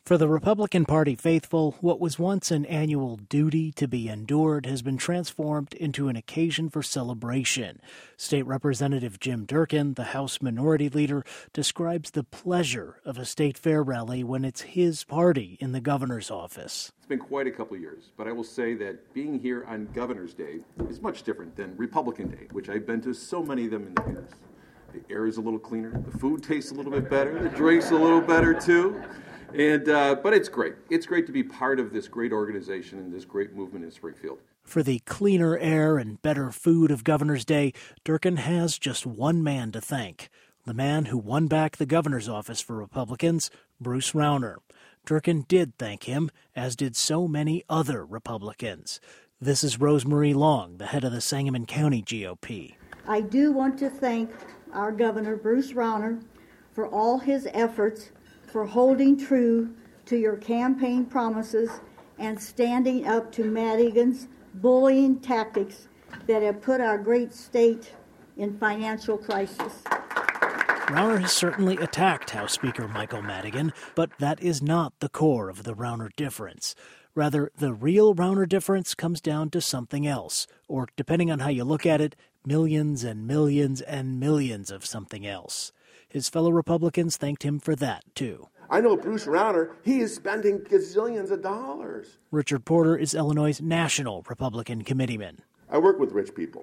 For the Republican Party faithful, what was once an annual duty to be endured has been transformed into an occasion for celebration. State Representative Jim Durkin, the House Minority Leader, describes the pleasure of a state fair rally when it's his party in the governor's office. It's been quite a couple of years, but I will say that being here on Governor's Day is much different than Republican Day, which I've been to so many of them in the past. The air is a little cleaner, the food tastes a little bit better, the drink's a little better too. But it's great. It's great to be part of this great organization and this great movement in Springfield. For the cleaner air and better food of Governor's Day, Durkin has just one man to thank, the man who won back the governor's office for Republicans, Bruce Rauner. Durkin did thank him, as did so many other Republicans. This is Rosemarie Long, the head of the Sangamon County GOP. I do want to thank our governor, Bruce Rauner, for all his efforts, for holding true to your campaign promises and standing up to Madigan's bullying tactics that have put our great state in financial crisis. Rauner has certainly attacked House Speaker Michael Madigan, but that is not the core of the Rauner difference. Rather, the real Rauner difference comes down to something else, or depending on how you look at it, millions and millions and millions of something else. His fellow Republicans thanked him for that, too. I know Bruce Rauner, he is spending gazillions of dollars. Richard Porter is Illinois' national Republican committeeman. I work with rich people,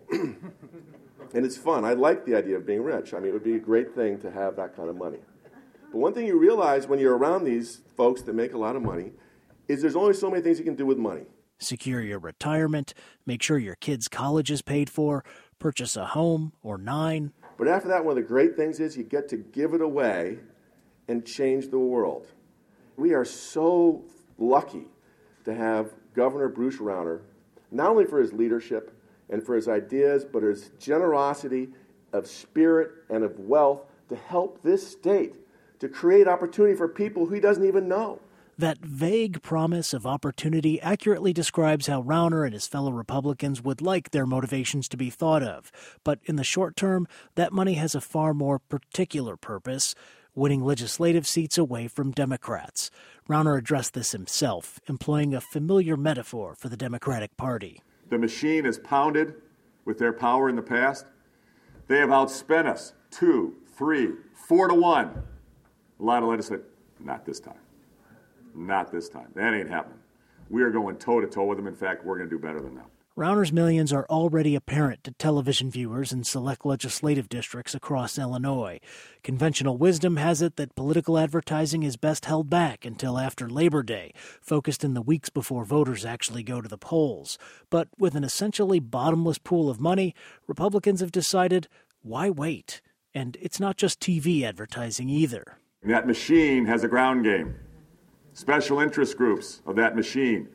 and it's fun. I like the idea of being rich. I mean, it would be a great thing to have that kind of money. But one thing you realize when you're around these folks that make a lot of money is there's only so many things you can do with money. Secure your retirement, make sure your kid's college is paid for, purchase a home or 9. But after that, one of the great things is you get to give it away and change the world. We are so lucky to have Governor Bruce Rauner, not only for his leadership and for his ideas, but his generosity of spirit and of wealth to help this state to create opportunity for people who he doesn't even know. That vague promise of opportunity accurately describes how Rauner and his fellow Republicans would like their motivations to be thought of. But in the short term, that money has a far more particular purpose: winning legislative seats away from Democrats. Rauner addressed this himself, employing a familiar metaphor for the Democratic Party. The machine is pounded with their power in the past. They have outspent us 2, 3, 4 to 1. A lot of legislators, not this time. Not this time. That ain't happening. We are going toe-to-toe with them. In fact, we're going to do better than them. Rauner's millions are already apparent to television viewers in select legislative districts across Illinois. Conventional wisdom has it that political advertising is best held back until after Labor Day, focused in the weeks before voters actually go to the polls. But with an essentially bottomless pool of money, Republicans have decided, why wait? And it's not just TV advertising either. That machine has a ground game. Special interest groups of that machine.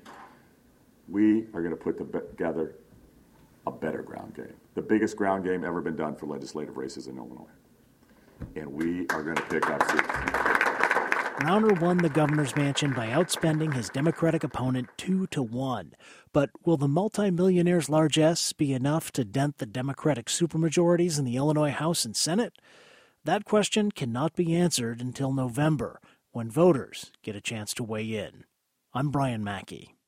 We are going to put together a better ground game, the biggest ground game ever been done for legislative races in Illinois. And we are going to pick up seats. Rauner won the governor's mansion by outspending his Democratic opponent 2-1. But will the multimillionaire's largesse be enough to dent the Democratic supermajorities in the Illinois House and Senate? That question cannot be answered until November, when voters get a chance to weigh in. I'm Brian Mackey.